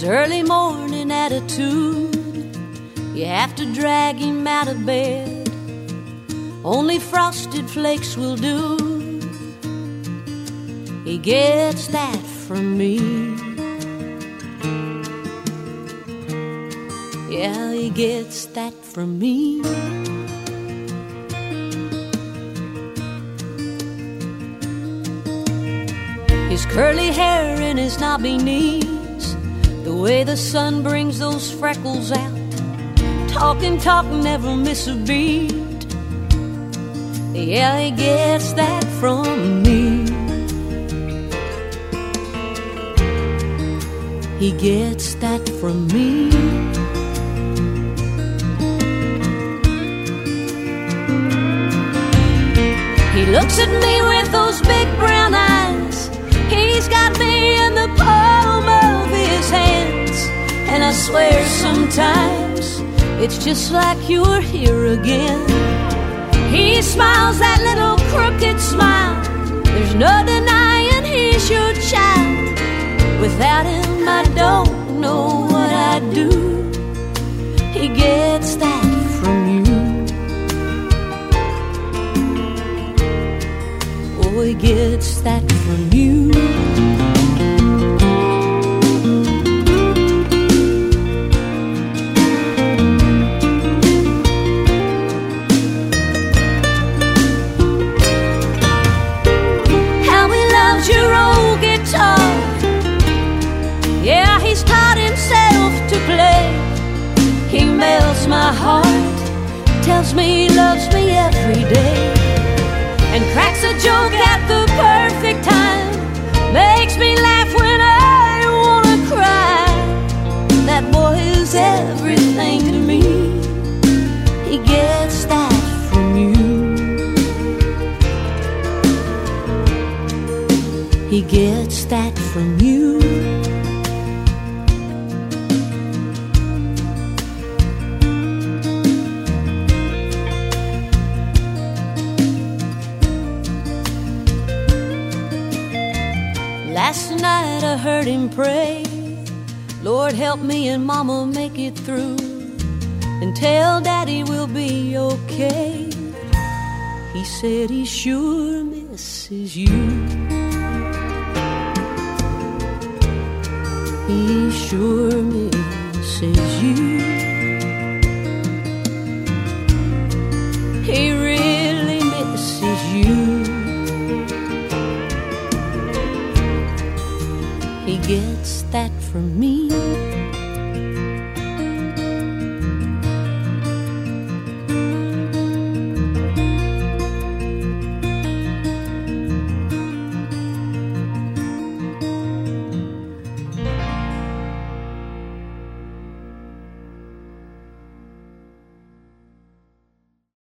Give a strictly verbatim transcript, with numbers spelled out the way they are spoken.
his early morning attitude. You have to drag him out of bed, only frosted flakes will do. He gets that from me. Yeah, he gets that from me. His curly hair and his knobby knees, the way the sun brings those freckles out. Talk and talk, never miss a beat. Yeah, he gets that from me. He gets that from me. He looks at me with those big brown eyes. He's got me in the palm of his hands. And I swear sometimes it's just like you're here again. He smiles that little crooked smile. There's no denying he's your child. Without him I don't know what I'd do. He gets that from you. Oh, he gets that from you. Your old guitar, yeah, he's taught himself to play. He melts my heart, tells me he loves me every day, and cracks a joke at the perfect time. Makes me laugh when I wanna cry. That boy is everything to me. He gets that from you. He gets that from you. Last night I heard him pray, Lord help me and Mama make it through, and tell Daddy we'll be okay. He said he sure misses you. He sure misses you. He really misses you. He gets that from me.